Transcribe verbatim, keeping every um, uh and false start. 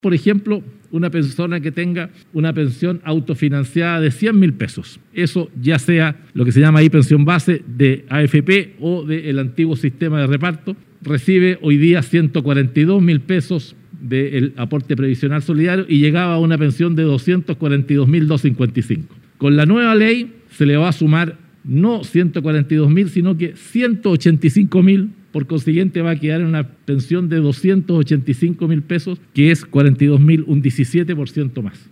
Por ejemplo, una persona que tenga una pensión autofinanciada de cien mil pesos. Eso ya sea lo que se llama ahí pensión base de A F P o del antiguo sistema de reparto, recibe hoy día ciento cuarenta y dos mil pesos del aporte previsional solidario y llegaba a una pensión de doscientos cuarenta y dos mil doscientos cincuenta y cinco. Con la nueva ley se le va a sumar no ciento cuarenta y dos mil, sino que ciento ochenta y cinco mil. Por consiguiente, va a quedar en una pensión de doscientos ochenta y cinco mil pesos, que es cuarenta y dos mil, un diecisiete por ciento más.